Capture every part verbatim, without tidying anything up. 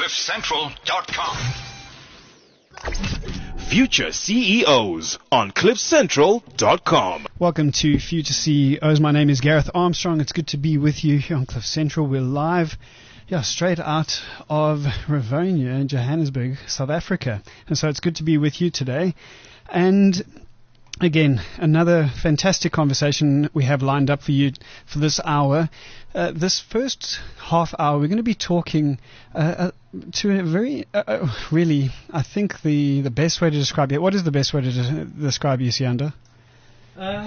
cliff central dot com. Future C E Os on cliff central dot com. Welcome to Future C E Os. My name is Gareth Armstrong. It's good to be with you here on Cliff Central. We're live, yeah, straight out of Rivonia in Johannesburg, South Africa. And so it's good to be with you today. And again, another fantastic conversation we have lined up for you for this hour. Uh, this first half hour, we're going to be talking uh, uh, to a very, uh, uh, really, I think the, the best way to describe it. What is the best way to de- describe you, Sianda? Uh,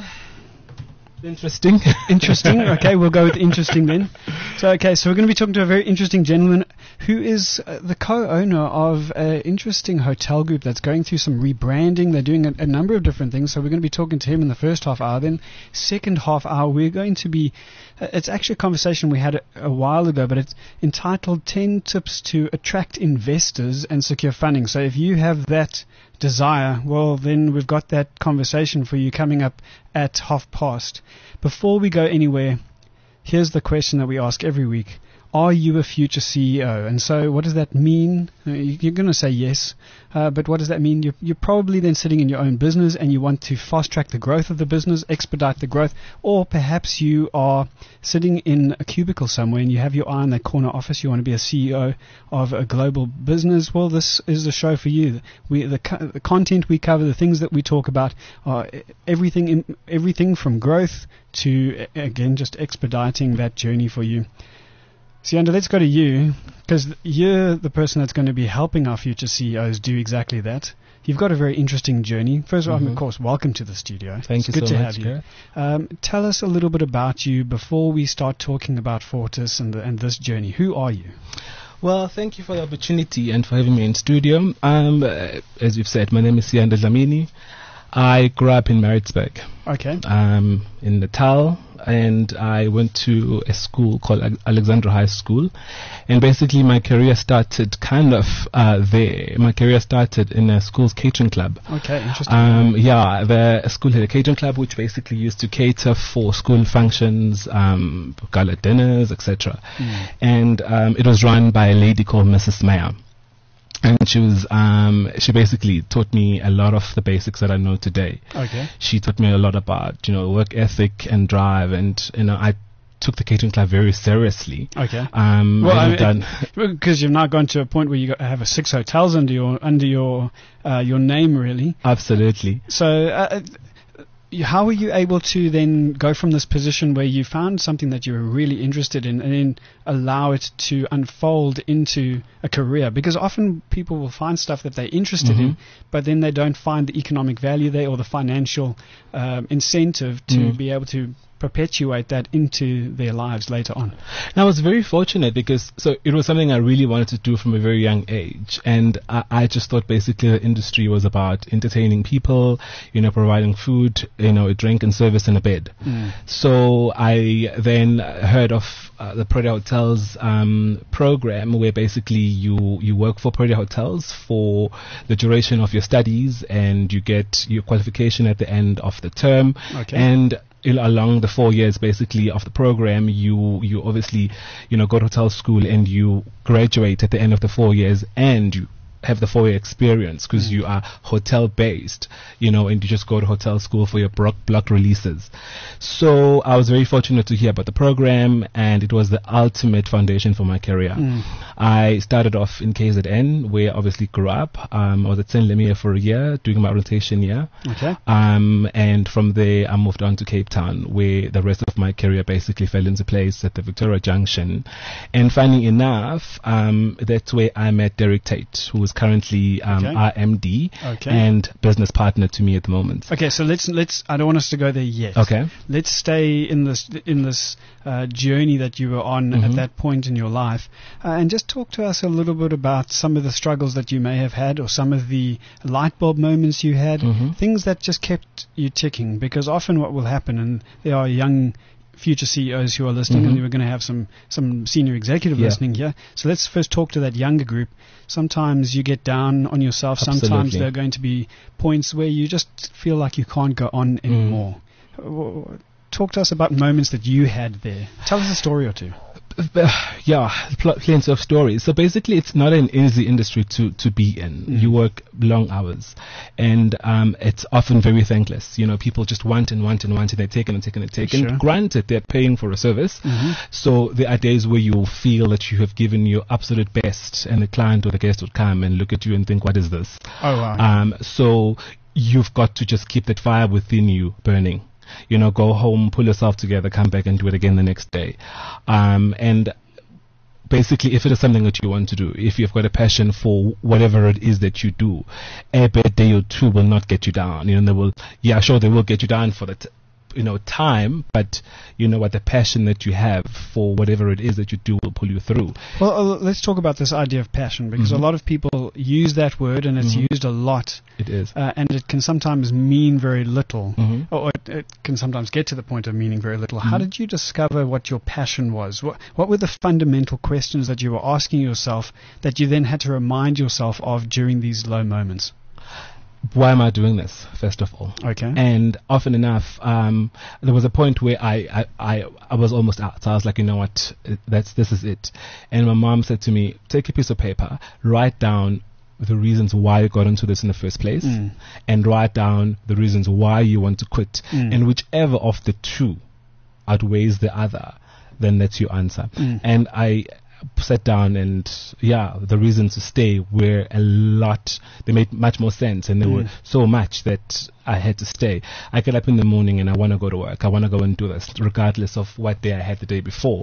interesting. Interesting. Okay, we'll go with interesting then. So, okay, so we're going to be talking to a very interesting gentleman who is uh, the co-owner of an interesting hotel group that's going through some rebranding. They're doing a, a number of different things. So we're going to be talking to him in the first half hour. Then second half hour, we're going to be, uh, it's actually a conversation we had a, a while ago, but it's entitled ten tips to Attract Investors and Secure Funding. So if you have that desire, well, then we've got that conversation for you coming up at half past. Before we go anywhere, here's the question that we ask every week. Are you a future C E O? And so what does that mean? Uh, you- You're going to say yes, uh, but what does that mean? You're, you're probably then sitting in your own business and you want to fast track the growth of the business, expedite the growth, or perhaps you are sitting in a cubicle somewhere and you have your eye on that corner office. You want to be a C E O of a global business. Well, this is the show for you. We, the, co- the content we cover, the things that we talk about are e- everything, in, everything from growth to, a- again, just expediting that journey for you. Sianda, let's go to you, because you're the person that's going to be helping our future C E Os do exactly that. You've got a very interesting journey. First of all, Mhm. of course, welcome to the studio. Thank it's you good so to much, have you. Gareth. Um, tell us a little bit about you before we start talking about Fortis and, the, and this journey. Who are you? Well, thank you for the opportunity and for having me in studio. Um, uh, as you've said, my name is Sianda Dlamini. I grew up in Maritzburg, Okay. um, in Natal, and I went to a school called Ag- Alexandra High School. And basically, my career started kind of uh, there. My career started in a school's catering club. Okay, interesting. Um, yeah, the school had a catering club which basically used to cater for school functions, um, gala dinners, et cetera. Mm. And um, it was run by a lady called Missus Meyer. And she was, um, she basically taught me a lot of the basics that I know today. Okay. She taught me a lot about, you know, work ethic and drive, and you know, I took the catering club very seriously. Okay. Um, Well, I've I done mean, because you've now gone to a point where you got, have a six hotels under your under your uh, your name, really. absolutely. So, uh, y- how were you able to then go from this position where you found something that you were really interested in and then allow it to unfold into a career? Because often people will find stuff that they're interested in, Mhm. but then they don't find the economic value there or the financial um, incentive to Mm. be able to perpetuate that into their lives later on. And I was very fortunate because so it was something I really wanted to do from a very young age, and I, I just thought basically the industry was about entertaining people, you know, providing food, you know, a drink and service and a bed. Mm. So I then heard of uh, the Prairie Hotels um, program, where basically you you work for Prairie Hotels for the duration of your studies, and you get your qualification at the end of the term, Okay. and il- along the four years basically of the program, you you obviously you know go to hotel school and you graduate at the end of the four years, and you have the four-year experience because Mm. you are hotel-based, you know, and you just go to hotel school for your block, block releases. So I was very fortunate to hear about the program, and it was the ultimate foundation for my career. Mm. I started off in K Z N, where I obviously grew up. Um, I was at Saint Lemire for a year, doing my rotation year. Okay. Um, and from there, I moved on to Cape Town, where the rest of my career basically fell into place at the Victoria Junction. And funny enough, um, that's where I met Derek Tate, who is currently um, Okay. R M D Okay. and business partner to me at the moment. Okay, so let's let's. I don't want us to go there yet. Okay. Let's stay in this in this uh, journey that you were on at Mhm. that point in your life, uh, and just talk to us a little bit about some of the struggles that you may have had, or some of the light bulb moments you had, Mhm. things that just kept you ticking. Because often what will happen, and there are young future C E Os who are listening, Mhm. and we're going to have some some senior executive Yeah. listening here. So let's first talk to that younger group. Sometimes you get down on yourself. Sometimes Absolutely. there are going to be points where you just feel like you can't go on anymore. W- Talk to us about moments that you had there. Tell us a story or two. Yeah, pl- plenty of stories. So basically, it's not an easy industry to, to be in. Mm. You work long hours, and um, it's often very thankless. You know, people just want and want and want, and they take and take and take. Sure. And granted, they're paying for a service. Mm-hmm. So there are days where you feel that you have given your absolute best, and the client or the guest would come and look at you and think, "What is this?" Oh, wow. Um, so you've got to just keep that fire within you burning. You know, go home, pull yourself together, come back and do it again the next day. Um, and basically, if it is something that you want to do, if you've got a passion for whatever it is that you do, a bad day or two will not get you down. You know, they will, yeah, sure, they will get you down for the, t- you know, time, but you know what, the passion that you have for whatever it is that you do will pull you through. Well, uh, let's talk about this idea of passion, because Mhm. a lot of people use that word, and it's Mhm. used a lot, It is. uh, and it can sometimes mean very little, Mhm. or it, it can sometimes get to the point of meaning very little. How Mhm. did you discover what your passion was? What, what were the fundamental questions that you were asking yourself that you then had to remind yourself of during these low moments? Why am I doing this, first of all? Okay. And often enough, um, there was a point where I, I, I, I was almost out. So I was like, you know what, that's, this is it. And my mom said to me, take a piece of paper, write down the reasons why you got into this in the first place, Mm. and write down the reasons why you want to quit. Mm. And whichever of the two outweighs the other, then that's your answer. Mm. And I sat down, and yeah, the reasons to stay were a lot. They made much more sense, and they Mm. were so much that I had to stay. I get up in the morning and I want to go to work. I want to go and do this, regardless of what day I had the day before.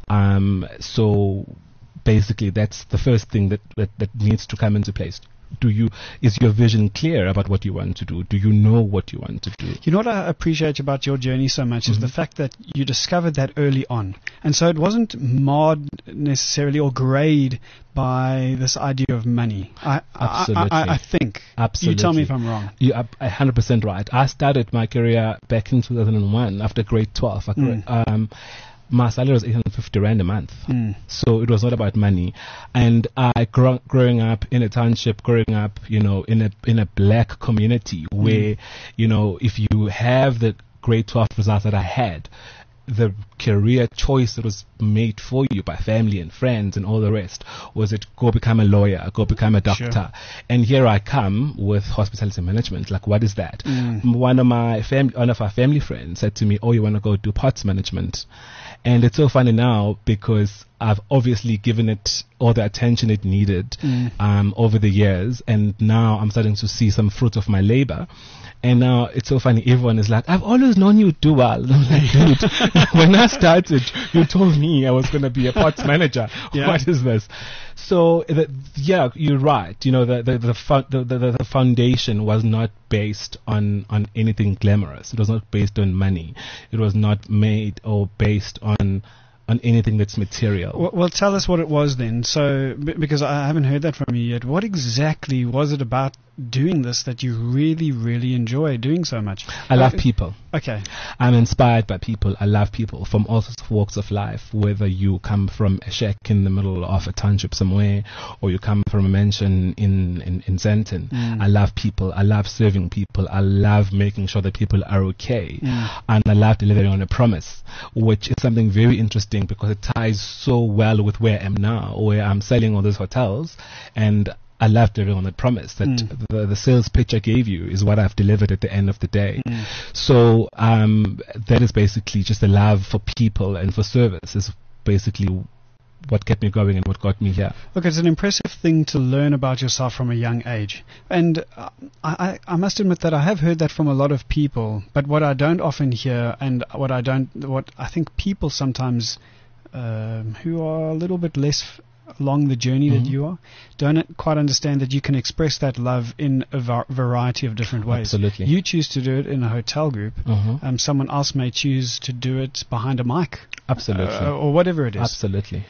Um, so basically, that's the first thing that, that, that needs to come into place. Do you, is your vision clear about what you want to do? Do you know what you want to do? You know what I appreciate about your journey so much is Mhm. the fact that you discovered that early on. And so it wasn't marred necessarily or grayed by this idea of money. I, Absolutely. I, I, I think. Absolutely. You tell me if I'm wrong. You are one hundred percent right. I started my career back in two thousand one after grade twelve. I Mm. um, my salary was eight hundred fifty rand a month. Mm. So it was not about money. And I grow, growing up in a township, growing up, you know, in a in a black community where, you know, if you have the grade twelve results that I had, the career choice that was made for you by family and friends and all the rest was it go become a lawyer, go become a doctor. Sure. And here I come with hospitality management. Like, what is that? Mm. One of my family, one of our family friends said to me, "Oh, you want to go do parts management?" And it's so funny now because I've obviously given it all the attention it needed Mm. um, over the years, and now I'm starting to see some fruit of my labor. And now it's so funny. Everyone is like, "I've always known you do well." And I'm like, dude, when I started, you told me I was going to be a parts manager. Yeah. What is this? So, the, yeah, you're right. You know, the the the, fo- the the the foundation was not based on on anything glamorous. It was not based on money. It was not made or based on on anything that's material. Well, well, tell us what it was then. So, b- because I haven't heard that from you yet. What exactly was it about doing this that you really, really enjoy doing so much? I love Uh, people. Okay. I'm inspired by people. I love people from all sorts of walks of life, whether you come from a shack in the middle of a township somewhere or you come from a mansion in, in, in Zenton. Mm. I love people. I love serving people. I love making sure that people are okay. Mm. And I love delivering on a promise, which is something very interesting because it ties so well with where I am now, where I'm selling all these hotels, and I love delivering on that promise that Mm. the, the sales pitch I gave you is what I've delivered at the end of the day. Mm. So um, that is basically just the love for people and for service is basically what kept me going and what got me here. Look, it's an impressive thing to learn about yourself from a young age. And uh, I, I must admit that I have heard that from a lot of people. But what I don't often hear, and what I don't, what I think people sometimes um, who are a little bit less f- along the journey that Mhm. you are, don't quite understand that you can express that love in a var- variety of different ways. Absolutely. You choose to do it in a hotel group. Mhm. Um, someone else may choose to do it behind a mic, Absolutely. uh, or whatever it is. Absolutely.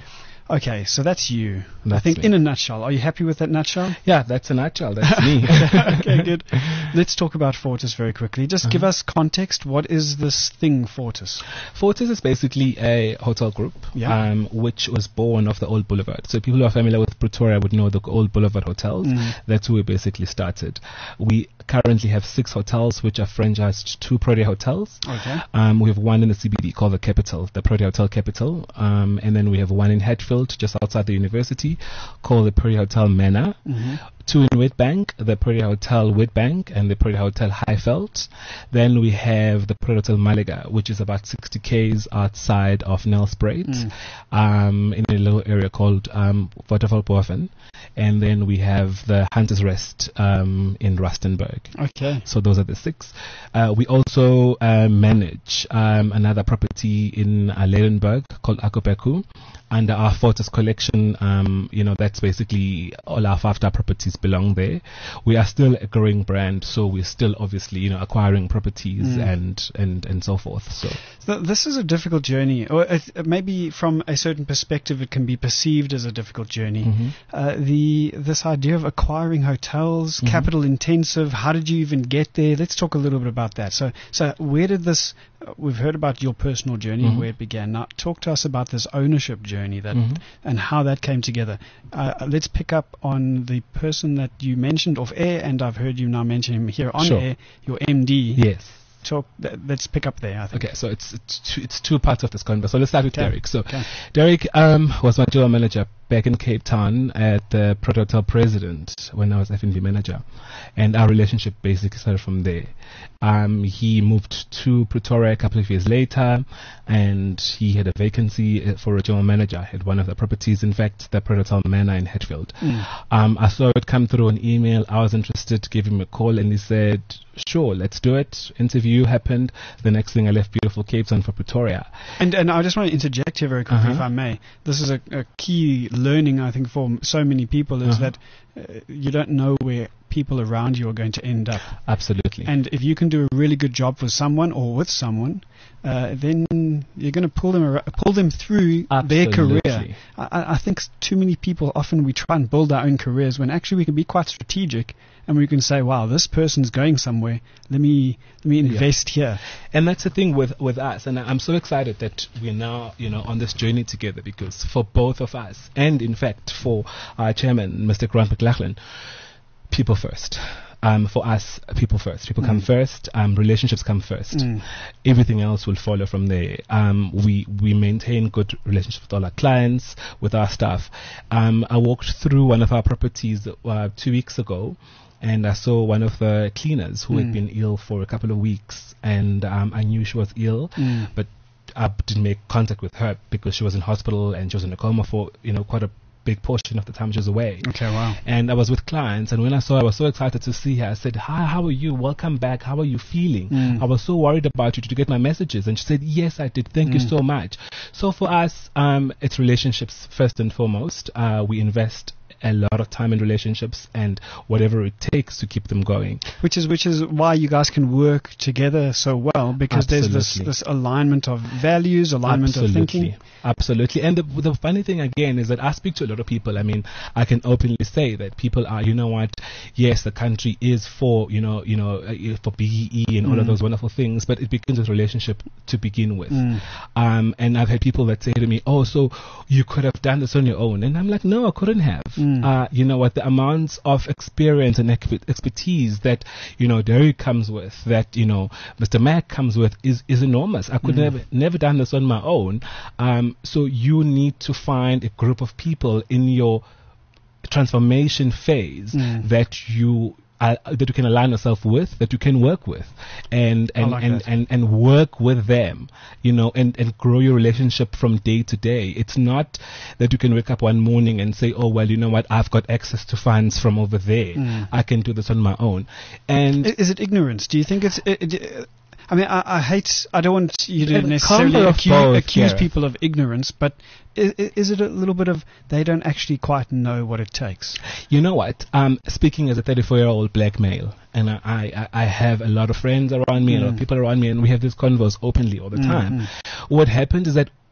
Okay, so that's you. I That's think me. in a nutshell. Are you happy with that nutshell? Yeah, that's a nutshell. That's me. Okay, good. Let's talk about Fortis very quickly. Just Uh-huh. give us context. What is this thing, Fortis? Fortis is basically a hotel group, Yeah. um, which was born off the Old Boulevard. So people who are familiar with Pretoria would know the Old Boulevard hotels. Mm. That's where we basically started. We currently have six hotels, which are franchised to Protea Hotels. Okay. Um, we have one in the C B D called the Capital, the Protea Hotel Capital. Um, and then we have one in Hatfield, just outside the university, called the Protea Hotel Manor. Mm-hmm. Two in Witbank, the Protea Hotel Witbank and the Protea Hotel Highveld. Then we have the Protea Hotel Malaga, which is about sixty k's outside of Nelspruit, Mm. um, in a little area called um, Watervalboven. And then we have the Hunter's Rest um, in Rustenburg. Okay. So those are the six. Uh, we also uh, manage um, another property in uh, Leidenburg called Akopeku. Under our Fortis collection, um, you know, that's basically all our five-star properties belong there. We are still a growing brand, so we're still obviously, you know, acquiring properties Mm. and, and, and so forth. So So this is a difficult journey, or it, maybe from a certain perspective, it can be perceived as a difficult journey. Mhm. Uh, the this idea of acquiring hotels, Mhm. capital intensive. How did you even get there? Let's talk a little bit about that. So, so where did this? Uh, we've heard about your personal journey, Mhm. where it began. Now, talk to us about this ownership journey that Mhm. and how that came together. Uh, let's pick up on the person that you mentioned off air, and I've heard you now mention him here on Sure. air. Your M D. yes. Talk. Th- let's pick up there. I think. Okay, so it's it's two, it's two parts of this conversation. So let's start with Okay. Derek. So Okay. Derek um, was my general manager back in Cape Town at the Protea Hotel President when I was F and B manager, and our relationship basically started from there. Um, he moved to Pretoria a couple of years later, and he had a vacancy uh, for a general manager at one of the properties. In fact, the Protea Hotel Manor in Hatfield. Mm. Um, I saw it come through an email. I was interested, gave him a call, and he said, sure, let's do it. Interview happened. The next thing I left beautiful Cape Town for Pretoria. And and I just want to interject here very quickly, Uh-huh. if I may. This is a, a key learning, I think, for m- so many people is Uh-huh. that uh, you don't know where people around you are going to end up. Absolutely. And if you can do a really good job for someone or with someone, uh, then you're going to pull them ar- pull them through their career. Absolutely. I, I I think s- too many people often we try and build our own careers when actually we can be quite strategic and we can say, wow, this person's going somewhere. Let me let me invest here. And that's the thing with, with us. And I'm so excited that we're now, you know, on this journey together, because for both of us, and in fact for our chairman, Mister Grant McLachlan, people first. Um, for us, people first. People come Mm. first. Um, relationships come first. Mm. Everything else will follow from there. Um, we we maintain good relationships with all our clients, with our staff. Um, I walked through one of our properties uh, two weeks ago, and I saw one of the cleaners who Mm. had been ill for a couple of weeks, and um, I knew she was ill, Mm. but I didn't make contact with her because she was in hospital and she was in a coma for, you know, quite a big portion of the time she was away. Okay, wow. And I was with clients, and when I saw her, I was so excited to see her. I said, hi, how are you? Welcome back. How are you feeling? Mm. I was so worried about you. Did you get my messages? And she said, yes, I did. Thank you Mm. so much. So for us, um, it's relationships first and foremost. Uh, we invest a lot of time in relationships and whatever it takes to keep them going. Which is which is why you guys can work together so well, because there's this, Absolutely. this alignment of values, alignment Absolutely. of thinking. Absolutely. And the, the funny thing again is that I speak to a lot of people. I mean, I can openly say that people are, you know what, yes, the country is for, you know, you know, uh, for B E E and all of Mm. those wonderful things, but it begins with relationship to begin with. Mm. Um, and I've had people that say to me, oh, so you could have done this on your own. And I'm like, no, I couldn't have. Mm. Uh, you know what, the amounts of experience and expe- expertise that, you know, Derek comes with, that, you know, Mister Mac comes with is, is enormous. I could Mm. never, never done this on my own. Um, so you need to find a group of people in your transformation phase Mm. that you uh, that you can align yourself with, that you can work with, and and like and, that. and and work with them, you know, and and grow your relationship from day to day. It's not that you can wake up one morning and say, oh well, you know what, I've got access to funds from over there, Mm. I can do this on my own. And I- Is it ignorance? Do you think it's? It, it, I mean, I, I hate. I don't want you to A necessarily combo of accuse, both, accuse yeah. people of ignorance, but is, is it a little bit of they don't actually quite know what it takes? You know what? Um, speaking as a thirty-four-year-old black male, and I, I, I have a lot of friends around me, a lot of Mm. people around me, and we have these convos openly all the Mm, time. mm. What happens is that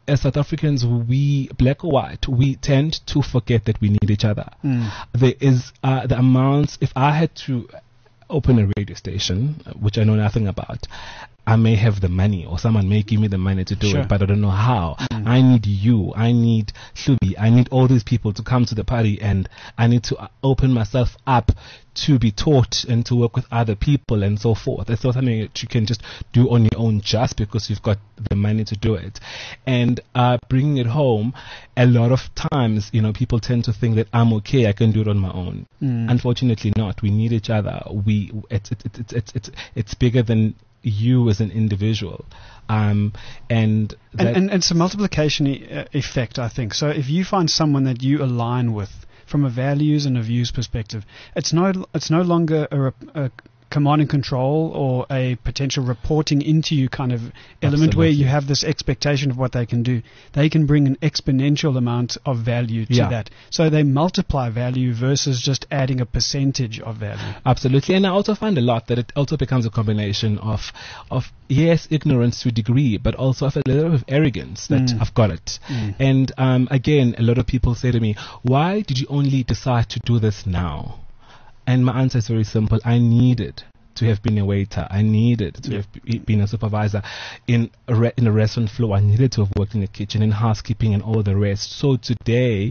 as South Africans, we, black or white, we tend to forget that we need each other. Mm. There is uh, the amounts, if I had to open a radio station, uh, which I know nothing about, I may have the money, or someone may give me the money to do Sure. it, but I don't know how. Mm. I need you, I need Hlubi, I need all these people to come to the party, and I need to uh, open myself up to be taught and to work with other people and so forth. It's not something that you can just do on your own just because you've got the money to do it. And uh, bringing it home, a lot of times, you know, people tend to think that I'm okay, I can do it on my own. Mm. Unfortunately not. We need each other. We it's it's it's it's it's, it's bigger than you as an individual. Um, and, And, and, and it's a multiplication e- uh, effect, I think. So if you find someone that you align with from a values and a views perspective, it's no it's no longer a, rep- a command and control or a potential reporting into you kind of element where you Absolutely. have this expectation of what they can do. They can bring an exponential amount of value to Yeah. that. So they multiply value versus just adding a percentage of value. Absolutely. And I also find a lot that it also becomes a combination of, of yes, ignorance to a degree, but also of a little bit of arrogance that Mm. I've got it. Mm. And um, again, a lot of people say to me, why did you only decide to do this now? And my answer is very simple. I needed to have been a waiter. I needed to Yeah. have be- been a supervisor in a, re- in a restaurant floor. I needed to have worked in the kitchen, in housekeeping and all the rest. So today,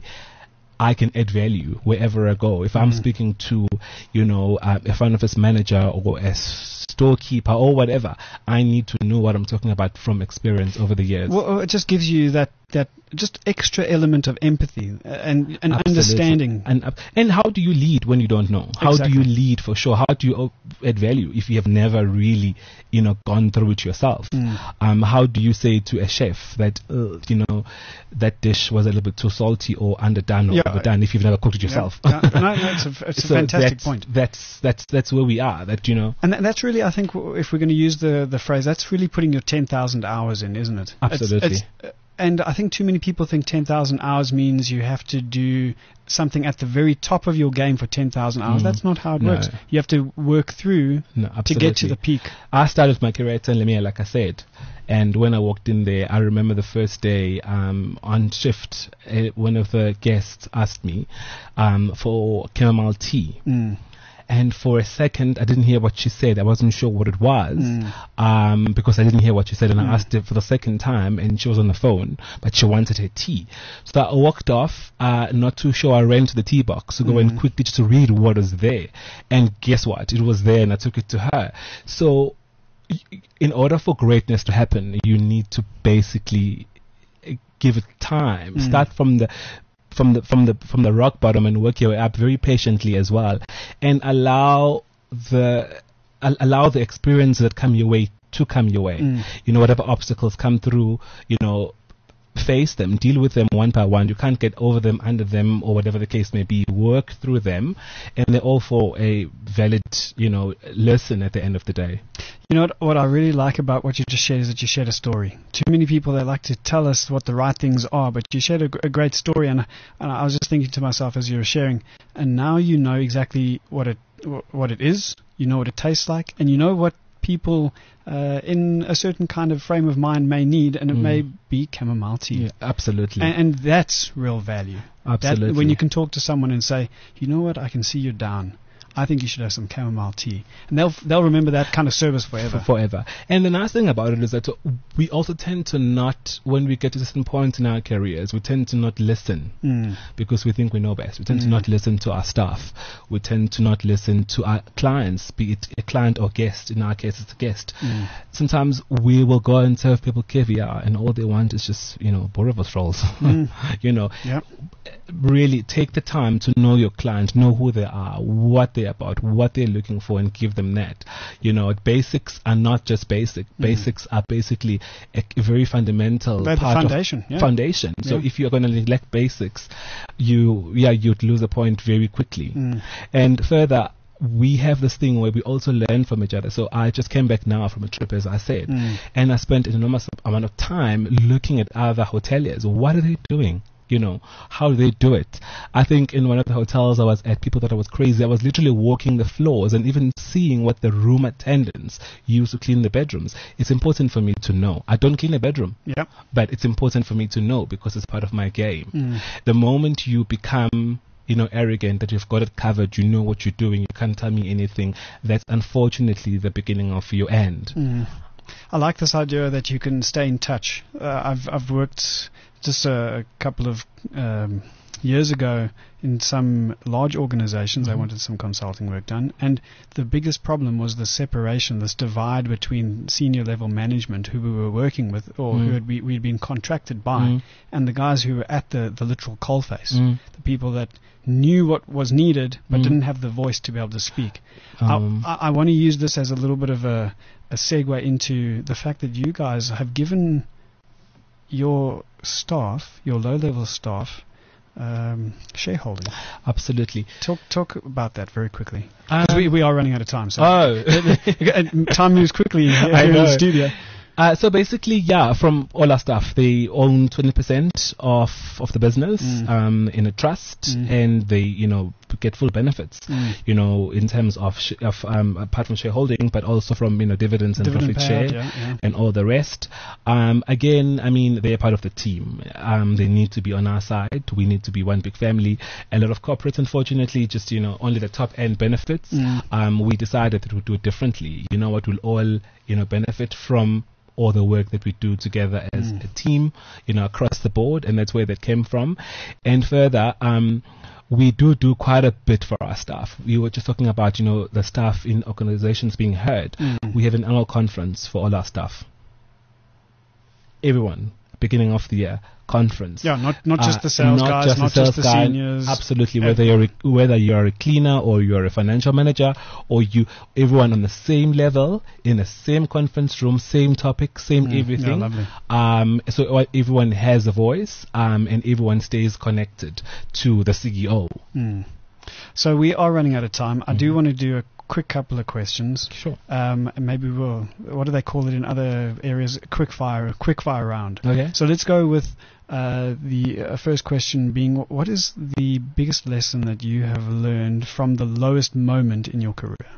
I can add value wherever I go. If I'm Mm. speaking to, you know, uh, a front office manager or a storekeeper or whatever, I need to know what I'm talking about from experience over the years. Well, it just gives you that, that just extra element of empathy uh, and, and Absolutely. understanding. And uh, and how do you lead when you don't know? How Exactly. do you lead for sure? How do you uh, add value if you have never really, you know, gone through it yourself? Mm. Um, how do you say to a chef that, uh, you know, that dish was a little bit too salty or underdone or Yeah. overdone if you've never cooked it yourself? Yeah. No, no, no, it's a, it's a So fantastic that's, point. That's that's that's where we are. That you know. And tha- that's really, I think, w- if we're going to use the, the phrase, that's really putting your ten thousand hours in, isn't it? It's- Absolutely. it's- uh, and I think too many people think ten thousand hours means you have to do something at the very top of your game for ten thousand hours. Mm. That's not how it No. works. You have to work through No, to absolutely. get to the peak. I started my career at Lemia, like I said, and when I walked in there, I remember the first day um, on shift, uh, one of the guests asked me um, for chamomile tea. Mm. And for a second, I didn't hear what she said. I wasn't sure what it was Mm. um, because I didn't hear what she said. And Mm. I asked her for the second time, and she was on the phone, but she wanted her tea. So I walked off, uh, not too sure. I ran to the tea box to go Mm. and quickly just to read what was there. And guess what? It was there, and I took it to her. So y- in order for greatness to happen, you need to basically uh, give it time. Mm. Start from the from the from the from the rock bottom and work your way up very patiently as well, and allow the al- allow the experiences that come your way to come your way. Mm. You know, whatever obstacles come through, you know, face them, deal with them one by one. You can't get over them, under them, or whatever the case may be. Work through them, and they're all for a valid, you know, lesson at the end of the day. You know what, what I really like about what you just shared is that you shared a story. Too many people, they like to tell us what the right things are, but you shared a, gr- a great story, and, and I was just thinking to myself as you were sharing, and now you know exactly what it wh- what it is, you know what it tastes like, and you know what people uh, in a certain kind of frame of mind may need, and it Mm. may be chamomile tea. Yeah, absolutely, And, and that's real value. absolutely. That, when you can talk to someone and say, you know what, I can see you're down. I think you should have some chamomile tea. And they'll they'll remember that kind of service forever. For forever. And the nice thing about it is that we also tend to not, when we get to certain points in our careers, we tend to not listen Mm. because we think we know best. We tend to Mm. not listen to our staff. We tend to not listen to our clients, be it a client or guest. In our case, it's a guest. Mm. Sometimes we will go and serve people caviar, and all they want is just, you know, boerewors rolls. Mm. You know, Yeah. really take the time to know your client, know who they are, what they're about, what they're looking for, and give them that. You know, basics are not just basic. Mm. Basics are basically a, a very fundamental They're the part foundation, of yeah. foundation. So Yeah. if you're going to neglect basics, you yeah you'd lose a point very quickly. Mm. And further, we have this thing where we also learn from each other. So I just came back now from a trip, as I said, Mm. and I spent an enormous amount of time looking at other hoteliers. What are they doing? You know, how do they do it? I think in one of the hotels I was at, people thought I was crazy. I was literally walking the floors and even seeing what the room attendants use to clean the bedrooms. It's important for me to know. I don't clean a bedroom, Yep. but it's important for me to know because it's part of my game. Mm. The moment you become, you know, arrogant, that you've got it covered, you know what you're doing, you can't tell me anything, that's unfortunately the beginning of your end. Mm. I like this idea that you can stay in touch. Uh, I've I've worked just a, a couple of um, years ago in some large organizations. Mm-hmm. I wanted some consulting work done, and the biggest problem was the separation, this divide between senior level management who we were working with, or Mm. who had we, we'd been contracted by, Mm. and the guys who were at the, the literal coalface, Mm. the people that knew what was needed but Mm. didn't have the voice to be able to speak. Um, I, I, I want to use this as a little bit of a, a segue into the fact that you guys have given your staff, your low-level staff, um, shareholding. Absolutely. Talk talk about that very quickly. Um, 'Cause we, we are running out of time. So Oh. time moves quickly here I in know. the studio. Uh, so basically, yeah, from all our staff, they own twenty percent of, of the business, Mm. um, in a trust, Mm. and they, you know, get full benefits, Mm. you know, in terms of, sh- of, um, apart from shareholding, but also from, you know, dividends and Dividend profit payout, share. yeah, yeah. And all the rest. Um, again, I mean, they're part of the team. Um, they need to be on our side. We need to be one big family. A lot of corporates, unfortunately, just, you know, only the top end benefits. Mm. Um, we decided that we'll do it differently. You know what? We'll all, you know, benefit from all the work that we do together as Mm. a team, you know, across the board. And that's where that came from. And further, um, we do do quite a bit for our staff. We were just talking about, you know, the staff in organizations being heard. Mm. We have an annual conference for all our staff. Everyone, beginning of the year, conference. Yeah, not not just Uh, the sales not guys, just not the just the sales guy, seniors. Absolutely, whether you're a, whether you're a cleaner or you're a financial manager, or you, everyone on the same level in the same conference room, same topic, same Mm, yeah, everything. lovely. Um, so uh, everyone has a voice, um, and everyone stays connected to the C E O. Mm. So we are running out of time. I do Mhm. want to do a quick couple of questions. Sure. Um, and maybe we'll, what do they call it in other areas? Quick fire, quick fire round. Okay. So let's go with uh, the uh, first question being, wh- what is the biggest lesson that you have learned from the lowest moment in your career?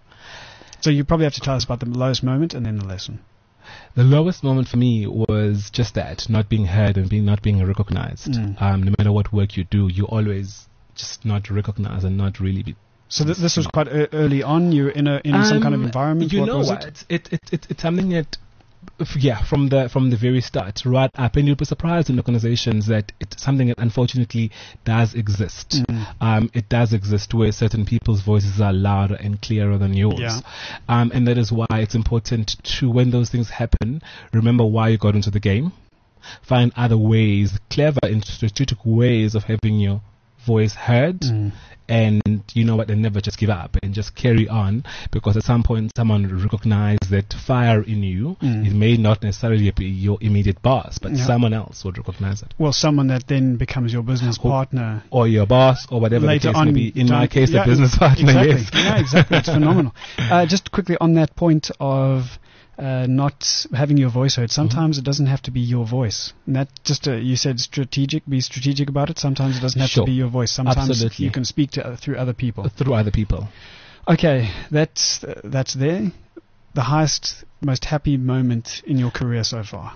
So you probably have to tell us about the lowest moment and then the lesson. The lowest moment for me was just that, not being heard and being not being recognized. Mm. Um, no matter what work you do, you always just not recognized and not really be. So th- this was quite e- early on. You were in a in some kind of Um, environment. You what know was what? it? It? It, it, it's something that, f- yeah, from the from the very start, right up, and you'll be surprised in organizations that it's something that unfortunately does exist. Mm. Um, it does exist where certain people's voices are louder and clearer than yours. Yeah. Um, and that is why it's important to, when those things happen, remember why you got into the game. Find other ways, clever and strategic ways of having your voice heard. Mm. And you know what, and never just give up and just carry on, because at some point someone will recognize that fire in you. Mm. It may not necessarily be your immediate boss, but Yeah. someone else would recognize it. Well, someone that then becomes your business Who- partner. Or your boss, or whatever Later the case on, may be. In down- my case, yeah, a business partner, exactly. yes. Yeah, exactly. It's phenomenal. Uh, just quickly on that point of uh, not having your voice heard. Sometimes it doesn't have to be your voice. And that just uh, you said strategic. Be strategic about it. Sometimes it doesn't have Sure. to be your voice. Sometimes Absolutely. you can speak to uh, through other people. Through other people. Okay, that's uh, that's there. The highest, most happy moment in your career so far.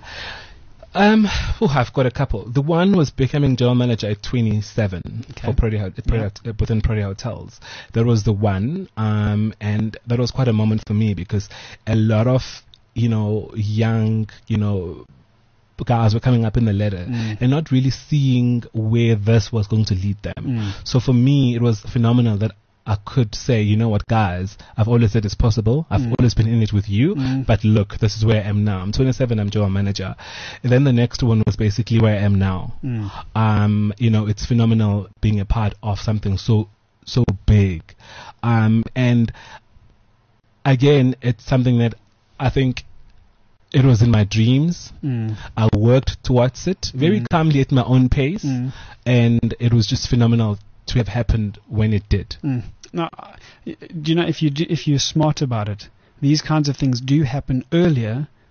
Um, oh, I've got a couple. The one was becoming general manager at twenty-seven Okay. for Prairie, Ho- at Prairie, Yeah. uh, within Prairie Hotels. That was the one, um, and that was quite a moment for me because a lot of, you know, young, you know, guys were coming up in the ladder Mm. and not really seeing where this was going to lead them. Mm. So for me, it was phenomenal that I could say, you know what, guys, I've always said it's possible. I've Mm. always been in it with you, Mm. but look, this is where I am now. I'm twenty-seven, I'm general manager. And then the next one was basically where I am now. Mm. Um, you know, it's phenomenal being a part of something so, so big. Um, and again, it's something that I think it was in my dreams. Mm. I worked towards it very Mm. calmly at my own pace. Mm. And it was just phenomenal to have happened when it did. Mm. Now, uh, y- do you know if you do, if you're smart about it, these kinds of things do happen earlier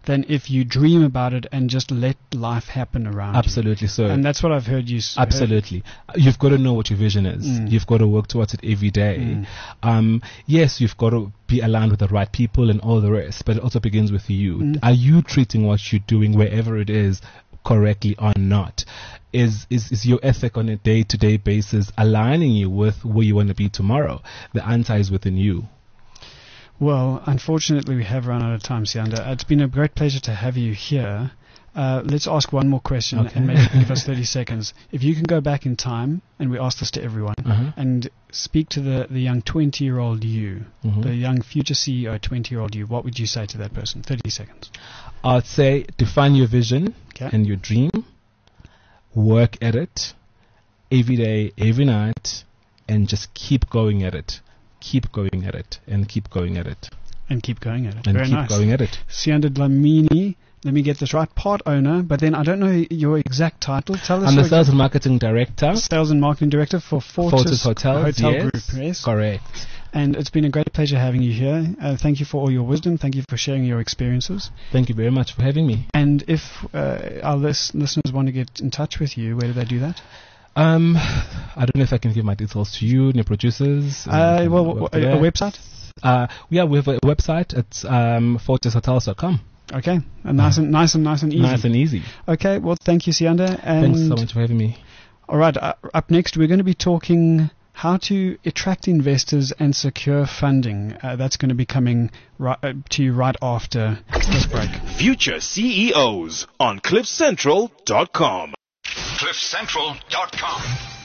than if you dream about it and just let life happen around you. Absolutely so. And that's what I've heard you say. Absolutely. You've got to know what your vision is. Mm. You've got to work towards it every day. Mm. Um, yes, you've got to be aligned with the right people and all the rest, but it also begins with you. Mm. Are you treating what you're doing, wherever it is, correctly or not? Is, is is your ethic on a day-to-day basis aligning you with where you want to be tomorrow? The answer is within you. Well, unfortunately, we have run out of time, Sianda. It's been a great pleasure to have you here. Uh, let's ask one more question, Okay. and maybe you can give us thirty seconds. If you can go back in time, and we ask this to everyone, Uh-huh. and speak to the, the young twenty-year-old you, Mhm. the young future C E O twenty-year-old you, what would you say to that person? thirty seconds. I'd say define your vision Okay. and your dream, work at it every day, every night, and just keep going at it. Keep going at it, and keep going at it, And keep going at it. and Very keep nice. going at it. Sianda Dlamini, let me get this right, part owner, but then I don't know your exact title. Tell us I'm the your sales and marketing director. sales and marketing director for Fortis, Fortis Hotels, Hotel yes, Group. Yes. correct. And it's been a great pleasure having you here. Uh, thank you for all your wisdom. Thank you for sharing your experiences. Thank you very much for having me. And if uh, our lis- listeners want to get in touch with you, where do they do that? Um, I don't know if I can give my details to you and your producers. and we Uh, can well, work a, there. a website? Uh, yeah, we have a website. It's um, fortis hotels dot com. Okay. And nice and nice and nice and easy. Nice and easy. Okay. Well, thank you, Sianda. And Thanks so much for having me. all right. Uh, up next, we're going to be talking how to attract investors and secure funding. Uh, that's going to be coming right, uh, to you right after this break. Future C E Os on cliff central dot com. cliff central dot com